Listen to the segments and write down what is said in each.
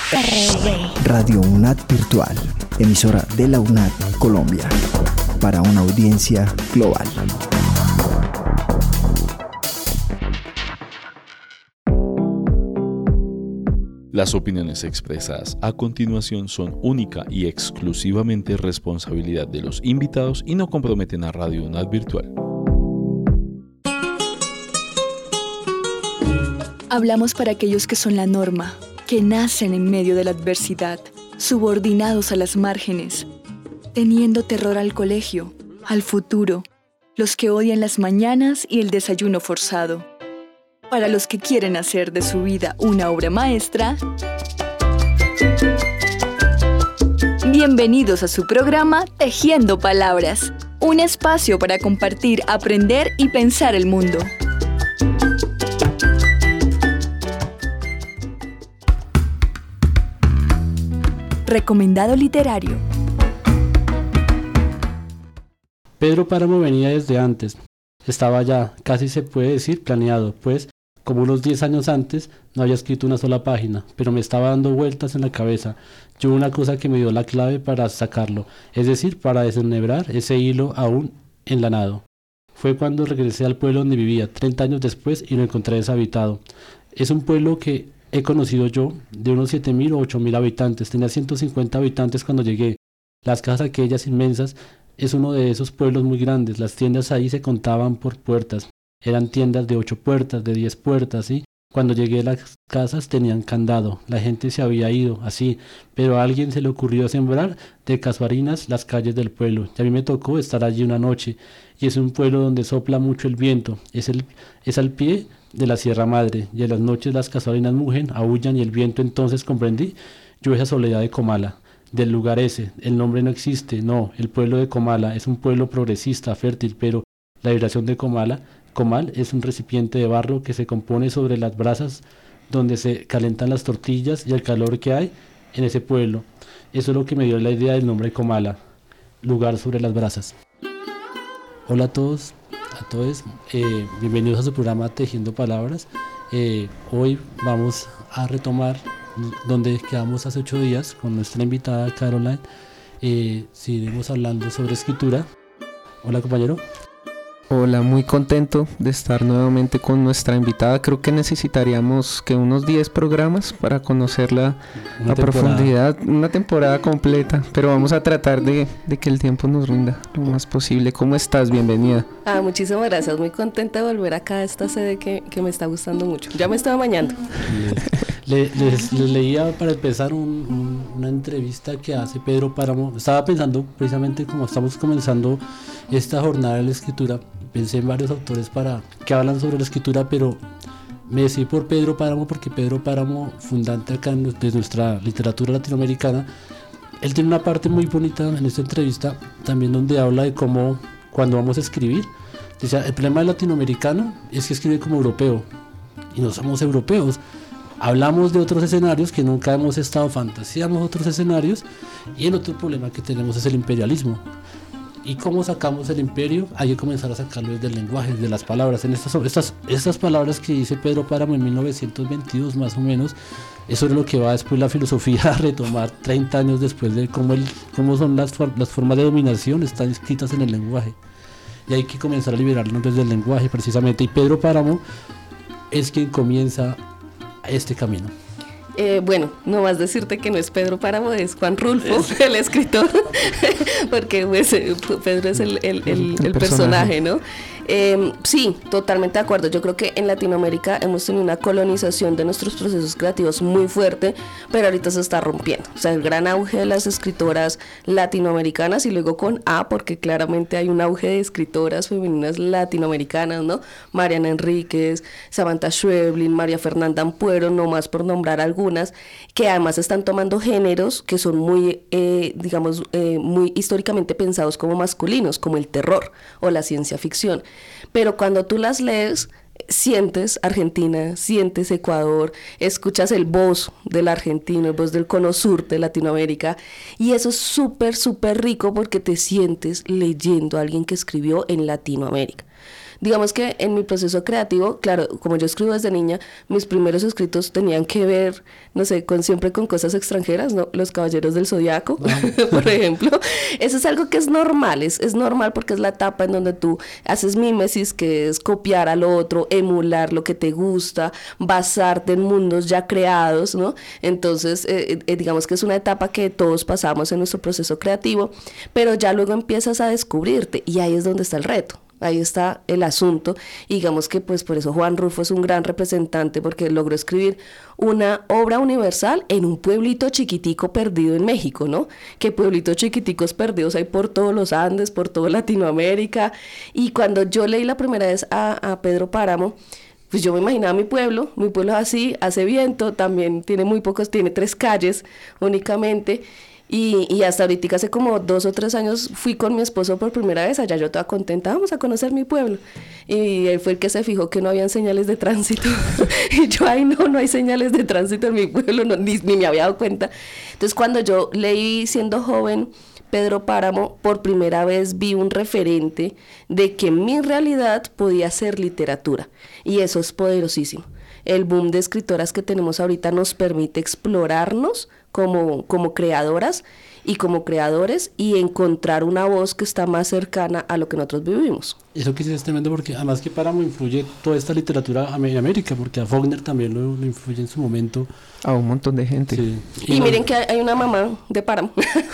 Radio UNAD Virtual, emisora de la UNAD Colombia, para una audiencia global. Las opiniones expresadas a continuación son única y exclusivamente responsabilidad de los invitados y no comprometen a Radio UNAD Virtual. Hablamos para aquellos que son la norma, que nacen en medio de la adversidad, subordinados a las márgenes, teniendo terror al colegio, al futuro, los que odian las mañanas y el desayuno forzado. Para los que quieren hacer de su vida una obra maestra, bienvenidos a su programa Tejiendo Palabras, un espacio para compartir, aprender y pensar el mundo. Recomendado literario. Pedro Páramo venía desde antes. Estaba ya, casi se puede decir, planeado, pues como unos 10 años antes no había escrito una sola página, pero me estaba dando vueltas en la cabeza. Yo una cosa que me dio la clave para sacarlo, es decir, para desenhebrar ese hilo aún enlanado. Fue cuando regresé al pueblo donde vivía, 30 años después, y lo encontré deshabitado. Es un pueblo que he conocido yo, de unos 7.000 o 8.000 habitantes. Tenía 150 habitantes cuando llegué. Las casas aquellas inmensas, es uno de esos pueblos muy grandes. Las tiendas ahí se contaban por puertas. Eran tiendas de 8 puertas, de 10 puertas, ¿sí? Cuando llegué las casas tenían candado. La gente se había ido, así. Pero a alguien se le ocurrió sembrar de casuarinas las calles del pueblo. Y a mí me tocó estar allí una noche. Y es un pueblo donde sopla mucho el viento. Es al pie de la Sierra Madre. Y en las noches las casuarinas mugen, aúllan y el viento. Entonces comprendí yo esa soledad de Comala. Del lugar ese, el nombre no existe, no, el pueblo de Comala es un pueblo progresista, fértil, pero la vibración de Comal es un recipiente de barro que se compone sobre las brasas donde se calentan las tortillas y el calor que hay en ese pueblo. Eso es lo que me dio la idea del nombre Comala, lugar sobre las brasas. Hola a todos, bienvenidos a su programa Tejiendo Palabras. Hoy vamos a retomar donde quedamos hace 8 días con nuestra invitada Caroline. Seguiremos hablando sobre escritura. Hola, compañero. Hola, muy contento de estar nuevamente con nuestra invitada. Creo que necesitaríamos unos 10 programas para conocerla a profundidad, una temporada completa, pero vamos a tratar de que el tiempo nos rinda lo más posible. ¿Cómo estás? Bienvenida. Muchísimas gracias, muy contenta de volver acá a esta sede que me está gustando mucho. Ya me estaba bañando. Les leía para empezar una entrevista que hace Pedro Páramo. Estaba pensando, precisamente como estamos comenzando esta jornada de la escritura, pensé en varios autores que hablan sobre la escritura, pero me decidí por Pedro Páramo porque Pedro Páramo, fundante acá de nuestra literatura latinoamericana, él tiene una parte muy bonita en esta entrevista también donde habla de cómo cuando vamos a escribir, dice, el problema del latinoamericano es que escribe como europeo y no somos europeos. Hablamos de otros escenarios que nunca hemos estado, fantaseamos otros escenarios, y el otro problema que tenemos es el imperialismo. ¿Y cómo sacamos el imperio? Hay que comenzar a sacarlo desde el lenguaje, desde las palabras. En estas palabras que dice Pedro Páramo en 1922 más o menos, eso es lo que va después la filosofía a retomar 30 años después de cómo son las formas de dominación están escritas en el lenguaje. Y hay que comenzar a liberarnos desde el lenguaje precisamente. Y Pedro Páramo es quien comienza este camino. Bueno, no más decirte que no es Pedro Páramo, es Juan Rulfo, el escritor, porque pues, Pedro es el personaje, ¿no? Sí, totalmente de acuerdo. Yo creo que en Latinoamérica hemos tenido una colonización de nuestros procesos creativos muy fuerte, pero ahorita se está rompiendo. O sea, el gran auge de las escritoras latinoamericanas, y luego con A, porque claramente hay un auge de escritoras femeninas latinoamericanas, ¿no? Mariana Enríquez, Samantha Schweblin, María Fernanda Ampuero, no más por nombrar algunas, que además están tomando géneros que son muy, muy históricamente pensados como masculinos, como el terror o la ciencia ficción. Pero cuando tú las lees, sientes Argentina, sientes Ecuador, escuchas el voz del argentino, el voz del cono sur de Latinoamérica, y eso es súper, súper rico porque te sientes leyendo a alguien que escribió en Latinoamérica. Digamos que en mi proceso creativo, claro, como yo escribo desde niña, mis primeros escritos tenían que ver, no sé, siempre con cosas extranjeras, ¿no? Los Caballeros del Zodiaco, por ejemplo. Eso es algo que es normal, es normal porque es la etapa en donde tú haces mímesis, que es copiar al otro, emular lo que te gusta, basarte en mundos ya creados, ¿no? Entonces, digamos que es una etapa que todos pasamos en nuestro proceso creativo, pero ya luego empiezas a descubrirte y ahí es donde está el reto. Ahí está el asunto, y digamos que pues por eso Juan Rulfo es un gran representante, porque logró escribir una obra universal en un pueblito chiquitico perdido en México, ¿no? Que pueblitos chiquiticos perdidos hay por todos los Andes, por toda Latinoamérica, y cuando yo leí la primera vez a Pedro Páramo, pues yo me imaginaba mi pueblo es así, hace viento, también tiene 3 calles únicamente. Y hasta ahorita, hace como 2 o 3 años, fui con mi esposo por primera vez allá, yo toda contenta, vamos a conocer mi pueblo. Y él fue el que se fijó que no habían señales de tránsito. Y yo, ay, no hay señales de tránsito en mi pueblo, ni me había dado cuenta. Entonces, cuando yo leí, siendo joven, Pedro Páramo, por primera vez vi un referente de que mi realidad podía ser literatura. Y eso es poderosísimo. El boom de escritoras que tenemos ahorita nos permite explorarnos como creadoras y como creadores, y encontrar una voz que está más cercana a lo que nosotros vivimos. Eso que sí es tremendo, porque además que Páramo influye toda esta literatura en América, porque a Faulkner también lo influye en su momento. A un montón de gente. Sí. Y miren que hay una mamá de Páramo,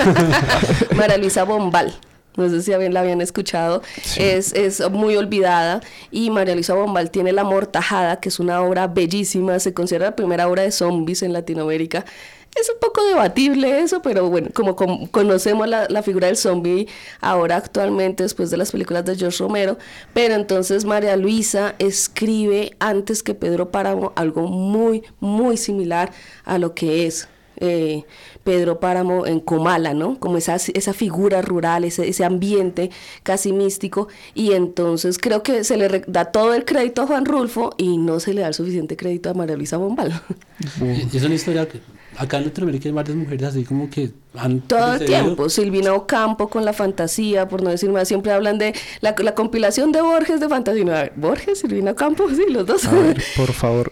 María Luisa Bombal. No sé si la habían escuchado, sí. Es muy olvidada, y María Luisa Bombal tiene La Amortajada, que es una obra bellísima, se considera la primera obra de zombies en Latinoamérica. Es un poco debatible eso, pero bueno, como conocemos la figura del zombie ahora actualmente, después de las películas de George Romero, pero entonces María Luisa escribe antes que Pedro Páramo algo muy, muy similar a lo que es Pedro Páramo en Comala, ¿no? Como esa figura rural, ese ambiente casi místico, y entonces creo que se le da todo el crédito a Juan Rulfo y no se le da el suficiente crédito a María Luisa Bombal. Y es una historia que acá en Latinoamérica hay varias mujeres así como que han todo el tiempo. Silvina Ocampo con La Fantasía, por no decir más, siempre hablan de la compilación de Borges de fantasía. A ver, Borges, Silvina Ocampo, sí, los dos. A ver, por favor.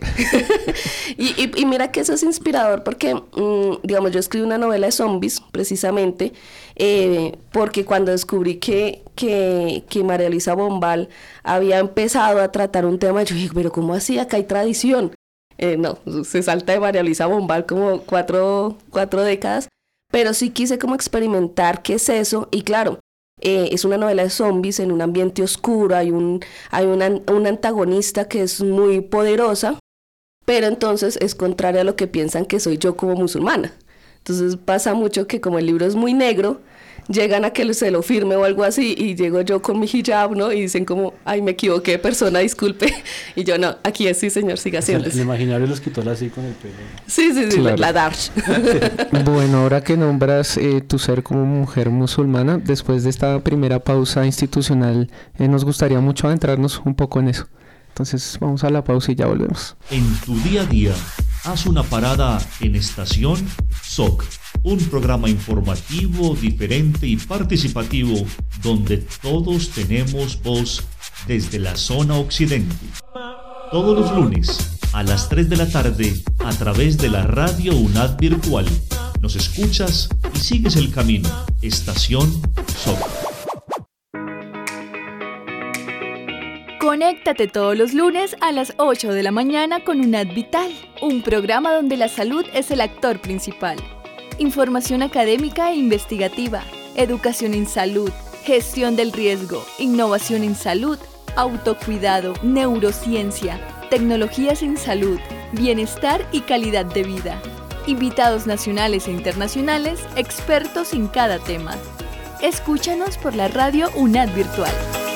y mira que eso es inspirador porque, digamos, yo escribí una novela de zombies, precisamente, porque cuando descubrí que María Luisa Bombal había empezado a tratar un tema, yo dije, pero ¿cómo así? Acá hay tradición. No, se salta de María Luisa Bombal como cuatro décadas, pero sí quise como experimentar qué es eso, y claro, es una novela de zombies en un ambiente oscuro, hay una antagonista que es muy poderosa, pero entonces es contraria a lo que piensan que soy yo como musulmana. Entonces pasa mucho que como el libro es muy negro, llegan a que se lo firme o algo así, y llego yo con mi hijab, ¿no? Y dicen como, ay, me equivoqué, persona, disculpe. Y yo, no, aquí es, sí, señor, siga siendo. El imaginario lo escritor así con el pelo. Sí, claro. La Darsh. Bueno, ahora que nombras tu ser como mujer musulmana, después de esta primera pausa institucional, nos gustaría mucho adentrarnos un poco en eso. Entonces vamos a la pausa y ya volvemos. En tu día a día, haz una parada en Estación SOC, un programa informativo, diferente y participativo donde todos tenemos voz desde la zona occidente. Todos los lunes a las 3 de la tarde a través de la radio UNAD virtual. Nos escuchas y sigues el camino. Estación SOC. Conéctate todos los lunes a las 8 de la mañana con UNAD Vital, un programa donde la salud es el actor principal. Información académica e investigativa, educación en salud, gestión del riesgo, innovación en salud, autocuidado, neurociencia, tecnologías en salud, bienestar y calidad de vida. Invitados nacionales e internacionales, expertos en cada tema. Escúchanos por la radio UNAD Virtual.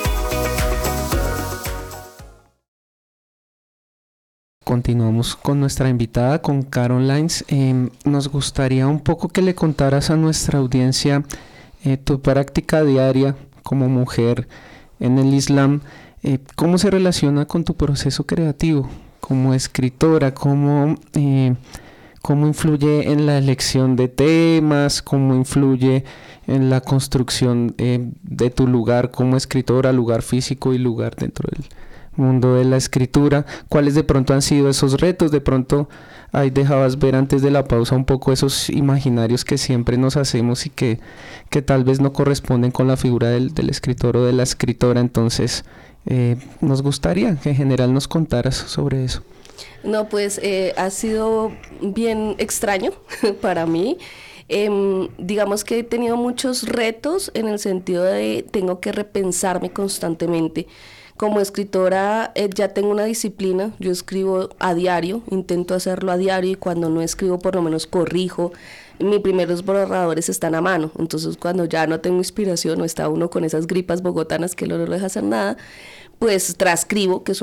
Continuamos con nuestra invitada, con Carol Lines. Nos gustaría un poco que le contaras a nuestra audiencia tu práctica diaria como mujer en el Islam, cómo se relaciona con tu proceso creativo como escritora, cómo ¿Cómo influye en la elección de temas? ¿Cómo influye en la construcción de tu lugar como escritora, lugar físico y lugar dentro del mundo de la escritura? ¿Cuáles de pronto han sido esos retos? De pronto ahí dejabas ver antes de la pausa un poco esos imaginarios que siempre nos hacemos y que tal vez no corresponden con la figura del escritor o de la escritora. Entonces nos gustaría que en general nos contaras sobre eso. No, pues ha sido bien extraño para mí. Digamos que he tenido muchos retos en el sentido de tengo que repensarme constantemente. Como escritora ya tengo una disciplina, yo escribo a diario, intento hacerlo a diario, y cuando no escribo por lo menos corrijo. Mis primeros borradores están a mano, entonces cuando ya no tengo inspiración o está uno con esas gripas bogotanas que no lo deja hacer nada, pues transcribo, que es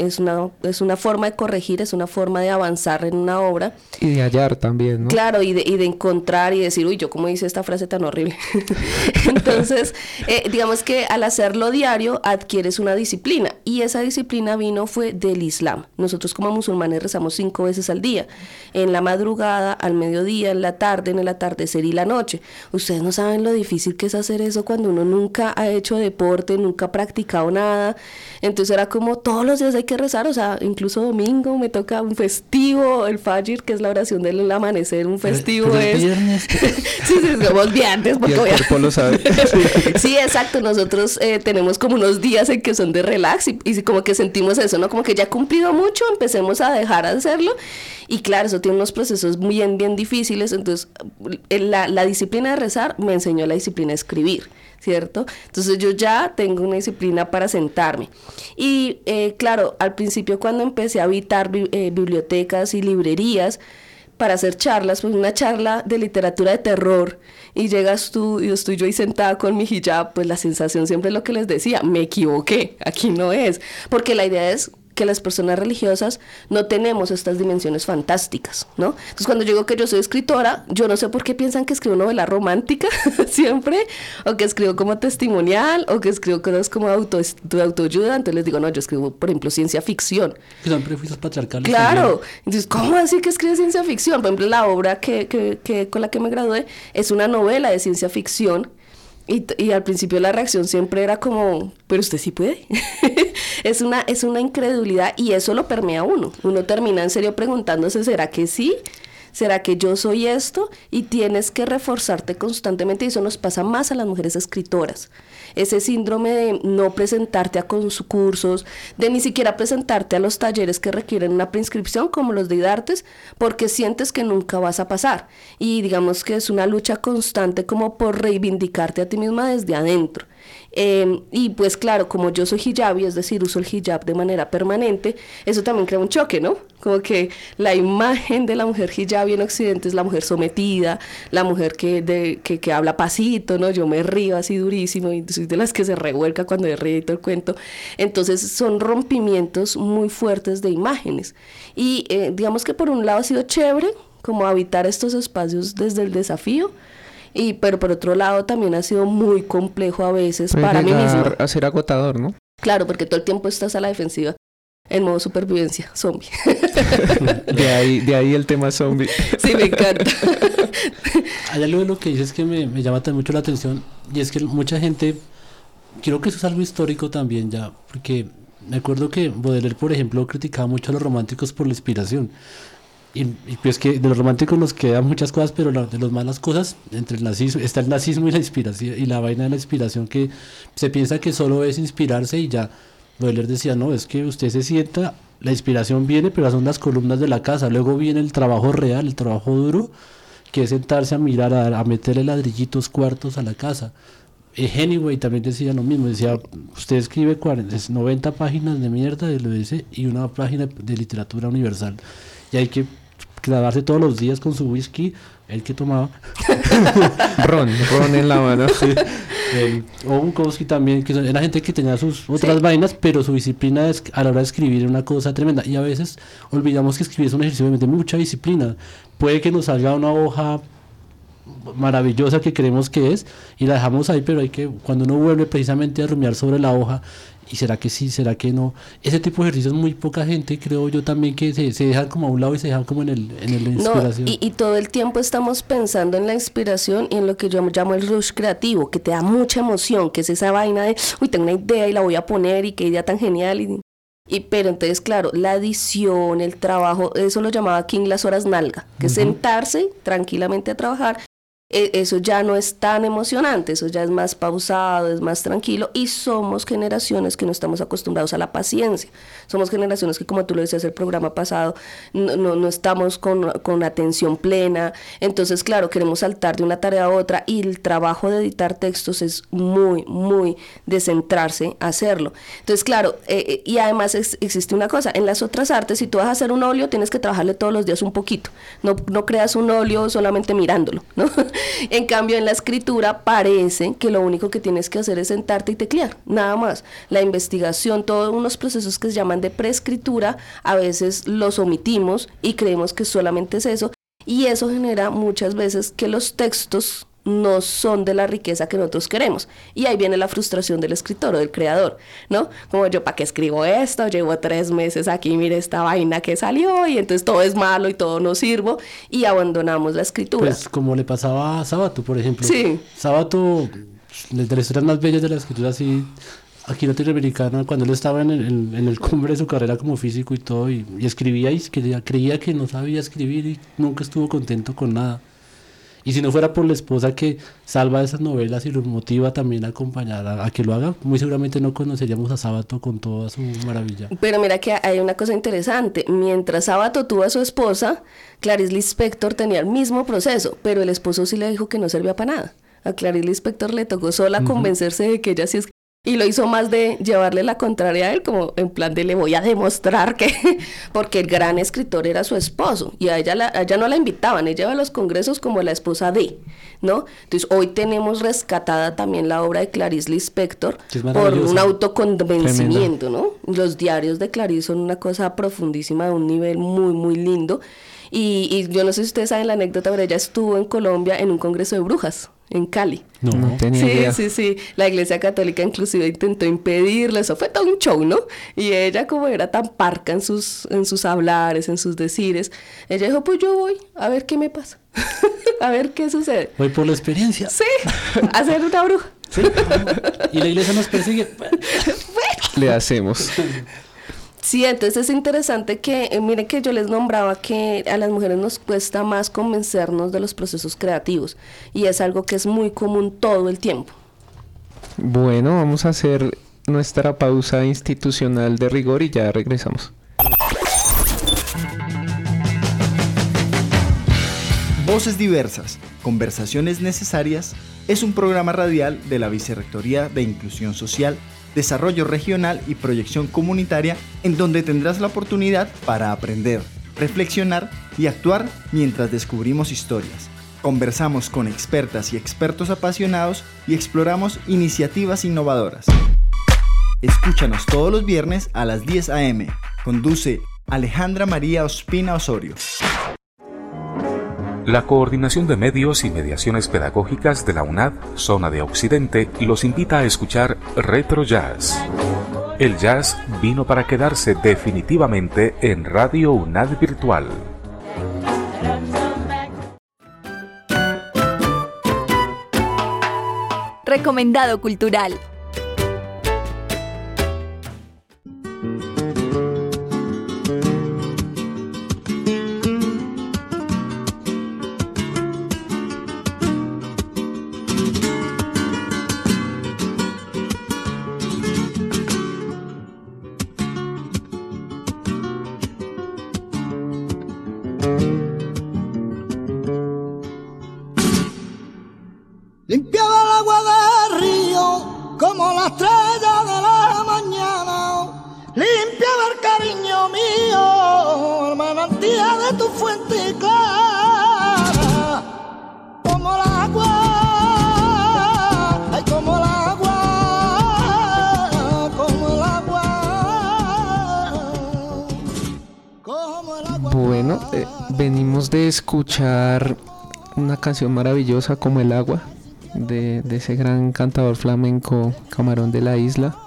una forma de corregir, es una forma de avanzar en una obra. Y de hallar también, ¿no? Claro, y de encontrar y decir, uy, yo cómo hice esta frase tan horrible. Entonces, digamos que al hacerlo diario adquieres una disciplina, y esa disciplina fue del Islam. Nosotros como musulmanes rezamos 5 veces al día, en la madrugada, al mediodía, en la tarde, en el atardecer y la noche. Ustedes no saben lo difícil que es hacer eso cuando uno nunca ha hecho deporte, nunca ha practicado nada. Entonces era como todos los días hay que rezar, o sea, incluso domingo me toca un festivo, el Fajr, que es la oración del amanecer, un festivo pero es... viernes. Sí, somos viernes. Y el cuerpo lo sabe. Sí, exacto, nosotros tenemos como unos días en que son de relax y como que sentimos eso, ¿no? Como que ya he cumplido mucho, empecemos a dejar de hacerlo. Y claro, eso tiene unos procesos bien difíciles. Entonces la disciplina de rezar me enseñó la disciplina de escribir, ¿cierto? Entonces yo ya tengo una disciplina para sentarme. Y claro, al principio cuando empecé a habitar bibliotecas y librerías para hacer charlas, pues una charla de literatura de terror, y llegas tú y estoy yo ahí sentada con mi hijab, pues la sensación siempre es lo que les decía, me equivoqué, aquí no es, porque la idea es que las personas religiosas no tenemos estas dimensiones fantásticas, ¿no? Entonces cuando yo digo que yo soy escritora, yo no sé por qué piensan que escribo novela romántica siempre, o que escribo como testimonial, o que escribo cosas como de autoayuda. Entonces les digo, no, yo escribo, por ejemplo, ciencia ficción. Que son prejuicios patriarcales. Claro, también. entonces, ¿cómo así que escribe ciencia ficción? Por ejemplo, la obra que con la que me gradué es una novela de ciencia ficción. Y al principio la reacción siempre era como, pero usted sí puede. es una incredulidad, y eso lo permea uno. Uno termina en serio preguntándose, ¿será que sí? ¿Será que yo soy esto? Y tienes que reforzarte constantemente, y eso nos pasa más a las mujeres escritoras. Ese síndrome de no presentarte a cursos, de ni siquiera presentarte a los talleres que requieren una preinscripción, como los de IDARTES, porque sientes que nunca vas a pasar. Y digamos que es una lucha constante como por reivindicarte a ti misma desde adentro. Y pues claro, como yo soy hijabi, es decir, uso el hijab de manera permanente, eso también crea un choque, ¿no? Como que la imagen de la mujer hijabi en Occidente es la mujer sometida, la mujer que habla pasito, ¿no? Yo me río así durísimo y soy de las que se revuelca cuando me río y todo el cuento. Entonces son rompimientos muy fuertes de imágenes. Y digamos que por un lado ha sido chévere como habitar estos espacios desde el desafío, pero por otro lado también ha sido muy complejo a veces para mí misma. A ser agotador, ¿no? Claro, porque todo el tiempo estás a la defensiva, en modo supervivencia, zombie. De ahí el tema zombie. Sí, me encanta. Hay algo de lo que dices que me llama también mucho la atención, y es que mucha gente, creo que eso es algo histórico también ya, porque me acuerdo que Baudelaire, por ejemplo, criticaba mucho a los románticos por la inspiración. Y pues que de los románticos nos quedan muchas cosas, pero de las malas cosas, entre el nazismo, está el nazismo y la inspiración, y la vaina de la inspiración, que se piensa que solo es inspirarse y ya. Baudelaire decía, no, es que usted se sienta, la inspiración viene, pero son las columnas de la casa, luego viene el trabajo real, el trabajo duro, que es sentarse a mirar, a meterle ladrillitos, cuartos a la casa. Hemingway también decía lo mismo, decía, usted escribe 90 páginas de mierda, lo dice, y una página de literatura universal, y hay que clavarse todos los días con su whisky, el que tomaba ron en la mano. Sí. O Bukowski también, que era gente que tenía sus otras vainas, pero su disciplina a la hora de escribir era una cosa tremenda, y a veces olvidamos que escribir es un ejercicio de mucha disciplina. Puede que nos salga una hoja maravillosa que creemos que es, y la dejamos ahí, pero cuando uno vuelve precisamente a rumiar sobre la hoja, y será que sí, será que no, ese tipo de ejercicios muy poca gente, creo yo también, que se dejan como a un lado y se dejan como en la inspiración. No, y todo el tiempo estamos pensando en la inspiración y en lo que yo llamo el rush creativo, que te da mucha emoción, que es esa vaina de, uy, tengo una idea y la voy a poner, y qué idea tan genial, pero entonces, claro, la edición, el trabajo, eso lo llamaba King las horas nalga, que es sentarse tranquilamente a trabajar. Eso ya no es tan emocionante, eso ya es más pausado, es más tranquilo, y somos generaciones que no estamos acostumbrados a la paciencia, somos generaciones que, como tú lo decías el programa pasado, no estamos con atención plena. Entonces, claro, queremos saltar de una tarea a otra, y el trabajo de editar textos es muy, muy de centrarse a hacerlo. Entonces, claro, y además existe una cosa, en las otras artes, si tú vas a hacer un óleo, tienes que trabajarle todos los días un poquito, no creas un óleo solamente mirándolo, ¿no? En cambio, en la escritura parece que lo único que tienes que hacer es sentarte y teclear, nada más. La investigación, todos unos procesos que se llaman de preescritura, a veces los omitimos y creemos que solamente es eso, y eso genera muchas veces que los textos no son de la riqueza que nosotros queremos, y ahí viene la frustración del escritor o del creador, ¿no? Como, yo, ¿para qué escribo esto? Llevo 3 meses aquí, mire esta vaina que salió, y entonces todo es malo y todo no sirvo, y abandonamos la escritura. Pues como le pasaba a Sábato, por ejemplo. Sí. Sábato, de las historias más bellas de la escritura, así, aquí latinoamericana, cuando él estaba en el cumbre de su carrera como físico y todo, y escribía y creía que no sabía escribir, y nunca estuvo contento con nada. Y si no fuera por la esposa que salva esas novelas y los motiva también a acompañar a que lo haga, muy seguramente no conoceríamos a Sábato con toda su maravilla. Pero mira que hay una cosa interesante. Mientras Sábato tuvo a su esposa, Clarice Lispector tenía el mismo proceso, pero el esposo sí le dijo que no servía para nada. A Clarice Lispector le tocó sola convencerse de que ella sí es... Y lo hizo más de llevarle la contraria a él, como en plan de le voy a demostrar que... Porque el gran escritor era su esposo, y a ella no la invitaban, ella iba a los congresos como la esposa de, ¿no? Entonces hoy tenemos rescatada también la obra de Clarice Lispector por un autoconvencimiento, ¿no? Los diarios de Clarice son una cosa profundísima, de un nivel muy, muy lindo. Y yo no sé si ustedes saben la anécdota, pero ella estuvo en Colombia en un congreso de brujas, en Cali. No tenía idea. Sí, la Iglesia Católica inclusive intentó impedirlo, eso fue todo un show, ¿no? Y ella, como era tan parca en sus hablares, en sus decires, ella dijo, pues yo voy, a ver qué me pasa, a ver qué sucede. Voy por la experiencia. Sí, a ser una bruja. ¿Sí? Y la iglesia nos persigue. Le hacemos. Sí, entonces es interesante que, miren que yo les nombraba que a las mujeres nos cuesta más convencernos de los procesos creativos, y es algo que es muy común todo el tiempo. Bueno, vamos a hacer nuestra pausa institucional de rigor y ya regresamos. Voces diversas, conversaciones necesarias, es un programa radial de la Vicerrectoría de Inclusión Social, Desarrollo Regional y Proyección Comunitaria, en donde tendrás la oportunidad para aprender, reflexionar y actuar mientras descubrimos historias. Conversamos con expertas y expertos apasionados y exploramos iniciativas innovadoras. Escúchanos todos los viernes a las 10 a.m. Conduce Alejandra María Ospina Osorio. La Coordinación de Medios y Mediaciones Pedagógicas de la UNAD, Zona de Occidente, los invita a escuchar Retro Jazz. El jazz vino para quedarse definitivamente en Radio UNAD Virtual. Recomendado cultural. Limpiaba el agua del río como la estrella de la mañana. Limpiaba el cariño mío, el manantial de tu fuente clara. Como el agua, ay, como el agua, como el agua, como el agua. Bueno, venimos de escuchar una canción maravillosa como El Agua, de ese gran cantador flamenco Camarón de la Isla.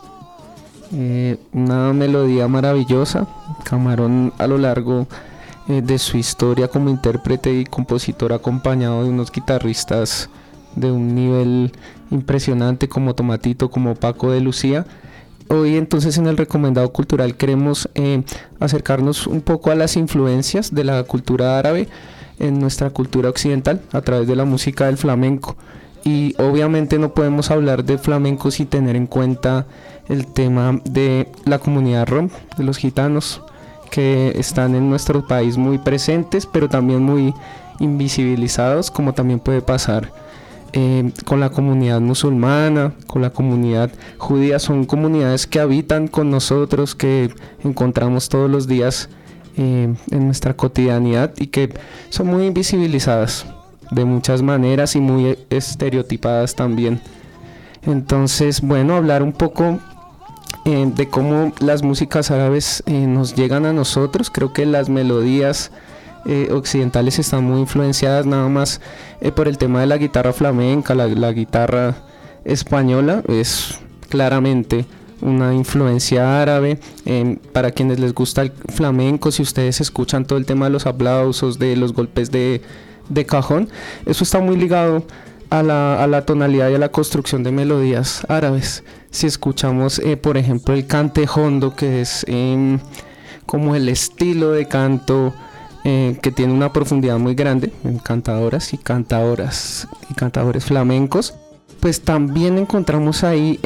Una melodía maravillosa. Camarón, a lo largo de su historia como intérprete y compositor, acompañado de unos guitarristas de un nivel impresionante como Tomatito, como Paco de Lucía. Hoy entonces en el recomendado cultural queremos acercarnos un poco a las influencias de la cultura árabe en nuestra cultura occidental a través de la música del flamenco. Y obviamente no podemos hablar de flamenco sin tener en cuenta el tema de la comunidad rom, de los gitanos, que están en nuestro país muy presentes, pero también muy invisibilizados, como también puede pasar con la comunidad musulmana, con la comunidad judía. Son comunidades que habitan con nosotros, que encontramos todos los días en nuestra cotidianidad y que son muy invisibilizadas de muchas maneras y muy estereotipadas también. Entonces, bueno, hablar un poco de cómo las músicas árabes nos llegan a nosotros. Creo que las melodías occidentales están muy influenciadas nada más por el tema de la guitarra flamenca. La guitarra española es claramente una influencia árabe. Para quienes les gusta el flamenco, si ustedes escuchan todo el tema de los aplausos, de los golpes de cajón, eso está muy ligado a la tonalidad y a la construcción de melodías árabes. Si escuchamos por ejemplo el cante hondo, que es como el estilo de canto que tiene una profundidad muy grande en cantadoras y cantadores flamencos, pues también encontramos ahí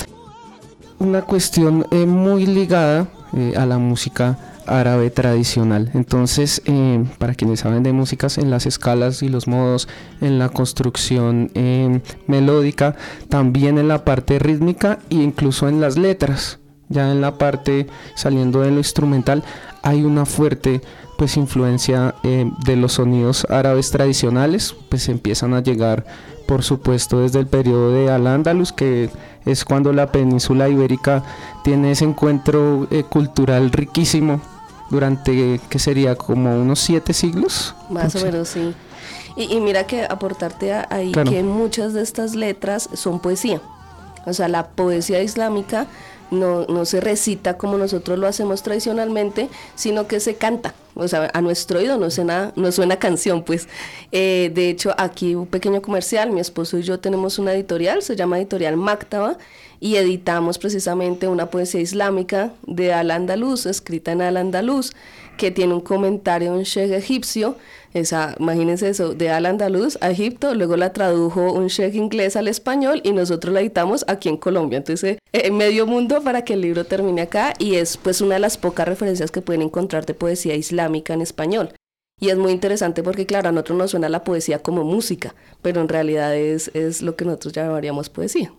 una cuestión muy ligada a la música árabe tradicional. Entonces, para quienes saben de músicas, en las escalas y los modos, en la construcción melódica, también en la parte rítmica e incluso en las letras, ya en la parte saliendo de lo instrumental, hay una fuerte pues influencia de los sonidos árabes tradicionales. Pues empiezan a llegar, por supuesto, desde el periodo de Al-Ándalus, que es cuando la península ibérica tiene ese encuentro cultural riquísimo durante, ¿qué sería? Como unos 7 siglos. Más o menos, sí. Y mira que aportarte ahí, claro, que muchas de estas letras son poesía. O sea, la poesía islámica no se recita como nosotros lo hacemos tradicionalmente, sino que se canta. O sea, a nuestro oído no suena canción, pues. De hecho, aquí un pequeño comercial, mi esposo y yo tenemos una editorial, se llama Editorial Maktaba, y editamos precisamente una poesía islámica de Al-Ándalus, escrita en Al-Ándalus, que tiene un comentario de un sheikh egipcio. Imagínense eso, de Al-Ándalus a Egipto, luego la tradujo un sheikh inglés al español y nosotros la editamos aquí en Colombia. Entonces, medio mundo para que el libro termine acá, y es pues una de las pocas referencias que pueden encontrar de poesía islámica en español. Y es muy interesante porque, claro, a nosotros nos suena la poesía como música, pero en realidad es lo que nosotros llamaríamos poesía.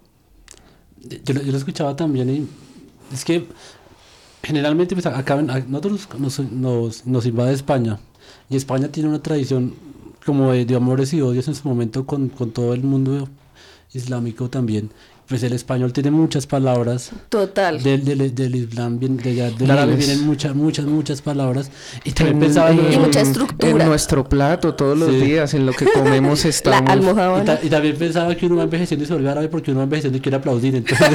Yo lo escuchaba también, y es que generalmente pues acá nosotros nos invade España, y España tiene una tradición como de amores y odios en su momento con todo el mundo islámico también. Pues el español tiene muchas palabras. Total. Del Islam, del árabe vienen muchas palabras. Y también pensaba y mucha estructura. En nuestro plato, todos los días, en lo que comemos estamos. La almojábana. Y también pensaba que uno va envejeciendo y se vuelve árabe porque uno va envejeciendo y quiere aplaudir. Entonces...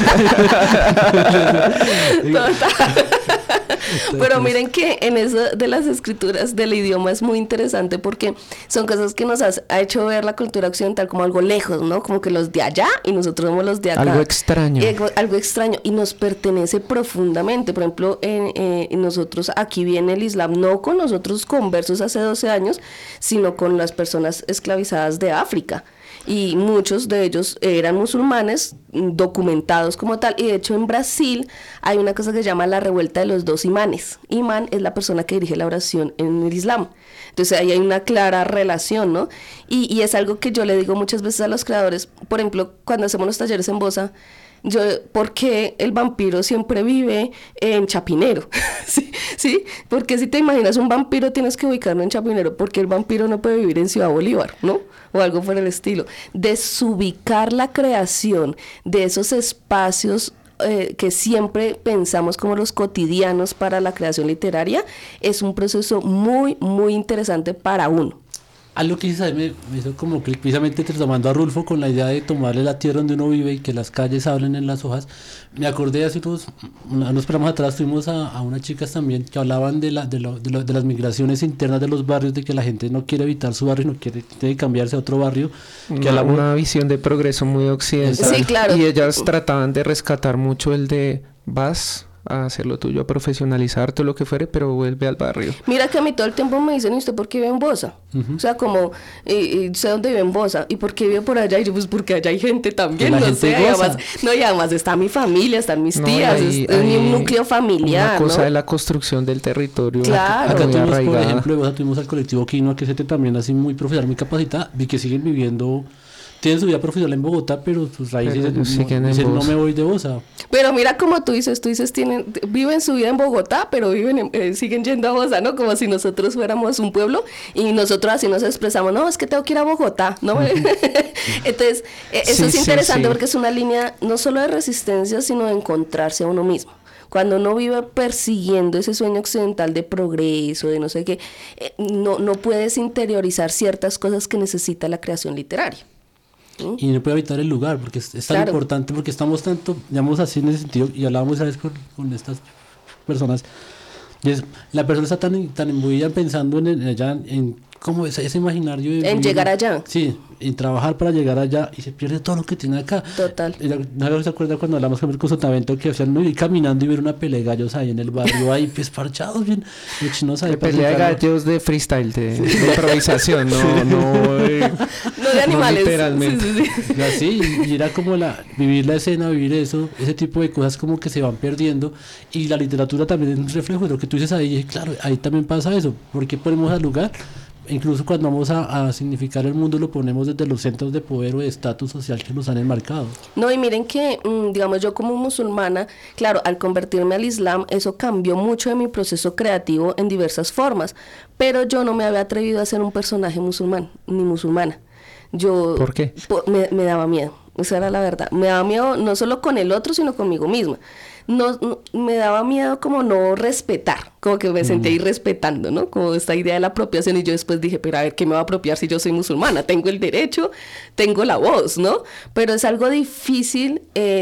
Total. Pero miren que en eso de las escrituras del idioma es muy interesante porque son cosas que nos ha hecho ver la cultura occidental como algo lejos, ¿no? Como que los de allá y nosotros somos los de acá. Algo extraño. Algo extraño, y nos pertenece profundamente. Por ejemplo, nosotros aquí viene el Islam, no con nosotros conversos hace 12 años, sino con las personas esclavizadas de África. Y muchos de ellos eran musulmanes documentados como tal, y de hecho en Brasil hay una cosa que se llama la revuelta de los 2 imanes. Imán es la persona que dirige la oración en el Islam, entonces ahí hay una clara relación, ¿no? Y es algo que yo le digo muchas veces a los creadores. Por ejemplo, cuando hacemos los talleres en Bosa, ¿por qué el vampiro siempre vive en Chapinero? ¿Sí? Porque si te imaginas un vampiro tienes que ubicarlo en Chapinero, porque el vampiro no puede vivir en Ciudad Bolívar, ¿no? O algo por el estilo. Desubicar la creación de esos espacios que siempre pensamos como los cotidianos para la creación literaria es un proceso muy, muy interesante para uno. Algo que dices me hizo como clic, precisamente tomando a Rulfo con la idea de tomarle la tierra donde uno vive y que las calles hablen en las hojas. Me acordé hace unos programas atrás, tuvimos a unas chicas también que hablaban de las migraciones internas de los barrios, de que la gente no quiere evitar su barrio, tiene que cambiarse a otro barrio. Una visión de progreso muy occidental. Sí, claro. Y ellas trataban de rescatar mucho el de vas a hacer lo tuyo, a profesionalizar todo lo que fuere, pero vuelve al barrio. Mira que a mí todo el tiempo me dicen, ¿y usted por qué vive en Bosa? O sea, como, sé dónde vive en Bosa, ¿y por qué vive por allá? Y yo, pues porque allá hay gente también, no sé, y además está mi familia, están mis tías, es un núcleo familiar, una cosa de la construcción del territorio. Claro. Acá tuvimos, por ejemplo, en Bosa tuvimos al colectivo Quinoa, que es también así muy profesional, muy capacitada, y que siguen viviendo... Tienen su vida profesional en Bogotá, pero sus raíces dicen no me voy de Bosa. Pero mira como tú dices viven su vida en Bogotá, pero siguen yendo a Bosa, ¿no? Como si nosotros fuéramos un pueblo y nosotros así nos expresamos, no, es que tengo que ir a Bogotá, ¿no? Entonces, eso es interesante porque es una línea no solo de resistencia, sino de encontrarse a uno mismo. Cuando uno vive persiguiendo ese sueño occidental de progreso, de no sé qué, no puedes interiorizar ciertas cosas que necesita la creación literaria. Y no puede evitar el lugar, porque es tan importante, porque estamos tanto, digamos así en ese sentido, y hablábamos a veces con estas personas, y la persona está tan imbuida pensando en cómo ese imaginario de en llegar allá. Sí, en trabajar para llegar allá, y se pierde todo lo que tiene acá. Total. ¿No se acuerda cuando hablamos con el Sotavento que hacían ir caminando y ver una pelea de gallos ahí en el barrio, ahí pues parchados bien, pelea de gallos de freestyle, de improvisación, no de animales. No literalmente. Sí. Así, y era como vivir la escena, vivir eso, ese tipo de cosas como que se van perdiendo, y la literatura también es un reflejo de lo que tú dices ahí, y claro, ahí también pasa eso, porque ponemos al lugar. Incluso cuando vamos a significar el mundo lo ponemos desde los centros de poder o de estatus social que nos han enmarcado. No, y miren que, digamos, yo como musulmana, claro, al convertirme al Islam, eso cambió mucho de mi proceso creativo en diversas formas, pero yo no me había atrevido a ser un personaje musulmán, ni musulmana. ¿Por qué? Me daba miedo, esa era la verdad. Me daba miedo no solo con el otro, sino conmigo misma. No, me daba miedo como no respetar, como que me sentía irrespetando, ¿no? Como esta idea de la apropiación, y yo después dije, pero a ver, ¿qué me va a apropiar si yo soy musulmana? Tengo el derecho, tengo la voz, ¿no? Pero es algo difícil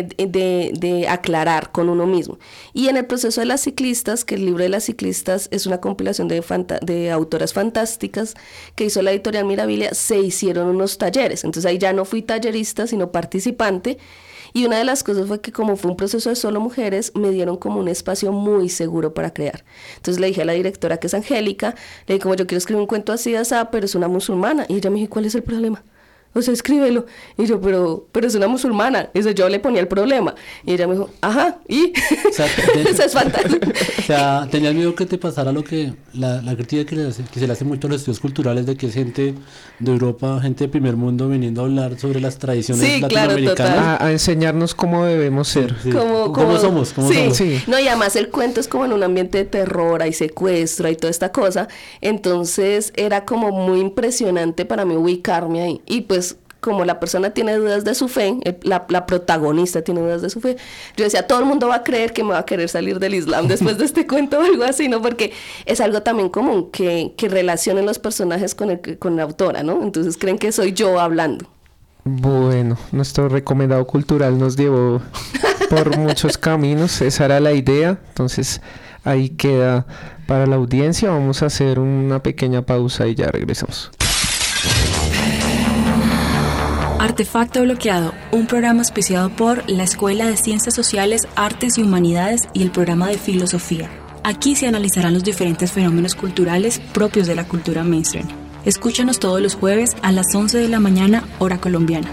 de aclarar con uno mismo. Y en el proceso de las ciclistas, que el libro de las ciclistas es una compilación de autoras fantásticas que hizo la editorial Mirabilia, se hicieron unos talleres. Entonces ahí ya no fui tallerista, sino participante. Y una de las cosas fue que como fue un proceso de solo mujeres, me dieron como un espacio muy seguro para crear. Entonces le dije a la directora, que es Angélica, le dije como yo quiero escribir un cuento así, pero es una musulmana. Y ella me dijo, ¿cuál es el problema? O sea, escríbelo. Y yo, pero es una musulmana. Y yo le ponía el problema. Y ella me dijo, ajá, ¿y? O sea, eso es fantástico. O sea, tenías miedo que te pasara lo que la crítica que se le hace mucho a los estudios culturales, de que es gente de Europa, gente de primer mundo, viniendo a hablar sobre las tradiciones latinoamericanas. Claro, a enseñarnos cómo debemos ser. Sí. ¿Cómo somos? Sí. No, y además el cuento es como en un ambiente de terror, hay secuestro, hay toda esta cosa. Entonces era como muy impresionante para mí ubicarme ahí. Y pues como la persona tiene dudas de su fe, la protagonista tiene dudas de su fe, yo decía, todo el mundo va a creer que me va a querer salir del Islam después de este cuento o algo así, ¿no? Porque es algo también común, que relacionen los personajes con la autora, ¿no? Entonces creen que soy yo hablando. Bueno, nuestro recomendado cultural nos llevó por muchos caminos, esa era la idea, entonces ahí queda para la audiencia. Vamos a hacer una pequeña pausa y ya regresamos. Artefacto Bloqueado, un programa auspiciado por la Escuela de Ciencias Sociales, Artes y Humanidades y el programa de Filosofía. Aquí se analizarán los diferentes fenómenos culturales propios de la cultura mainstream. Escúchanos todos los jueves a las 11 de la mañana, hora colombiana.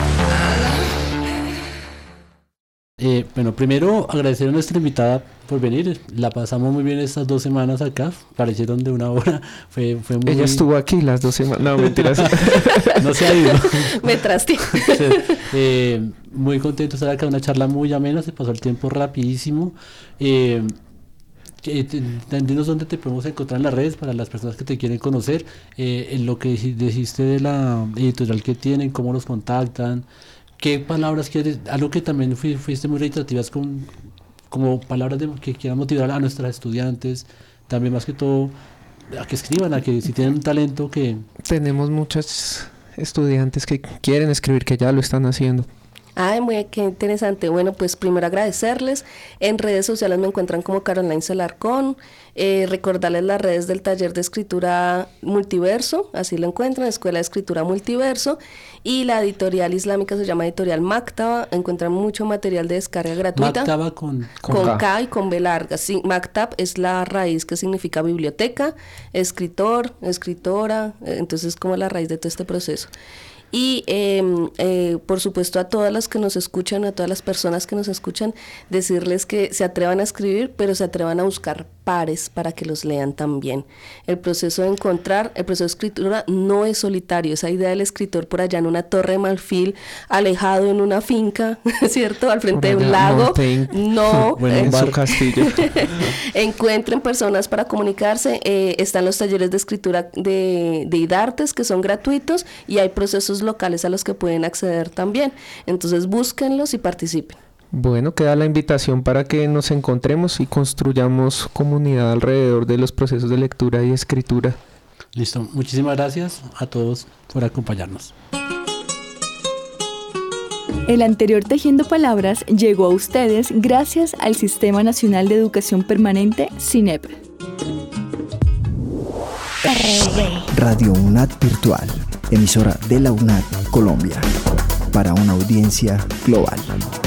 Bueno, primero agradecer a nuestra invitada por venir. La pasamos muy bien estas 2 semanas acá, parecieron de 1 hora. Fue muy... Ella estuvo aquí las 2 semanas. No, mentiras. No se ha ido. Me traste. Muy contento de estar acá, una charla muy amena, se pasó el tiempo rapidísimo. Dinos dónde te podemos encontrar en las redes para las personas que te quieren conocer, en lo que dijiste de la editorial que tienen, cómo los contactan. ¿Qué palabras quieres? Algo que también fuiste muy reiterativas como palabras que quieran motivar a nuestras estudiantes, también más que todo a que escriban, a que si tienen un talento que... Tenemos muchos estudiantes que quieren escribir, que ya lo están haciendo. Ay, qué interesante. Bueno, pues primero agradecerles. En redes sociales me encuentran como Caroline Celarcón. Recordarles las redes del taller de escritura Multiverso, así lo encuentran, Escuela de Escritura Multiverso. Y la editorial islámica se llama Editorial Maktaba. Encuentran mucho material de descarga gratuita. Maktaba con K y con B larga. Sí, Maktab es la raíz que significa biblioteca, escritor, escritora. Entonces, como la raíz de todo este proceso. Y por supuesto a todas las que nos escuchan, a todas las personas que nos escuchan, decirles que se atrevan a escribir, pero se atrevan a buscar pares para que los lean también. El proceso de escritura no es solitario. Esa idea del escritor por allá en una torre de marfil, alejado en una finca, ¿cierto? Al frente de un lago. Montaigne. No. Bueno, en su castillo. Encuentren personas para comunicarse. Están los talleres de escritura de IDARTES, que son gratuitos, y hay procesos locales a los que pueden acceder también. Entonces búsquenlos y participen. Bueno, queda la invitación para que nos encontremos y construyamos comunidad alrededor de los procesos de lectura y escritura. Listo, muchísimas gracias a todos por acompañarnos. El anterior Tejiendo Palabras llegó a ustedes gracias al Sistema Nacional de Educación Permanente, SINEP. Radio UNAD Virtual, emisora de la UNAD Colombia, para una audiencia global.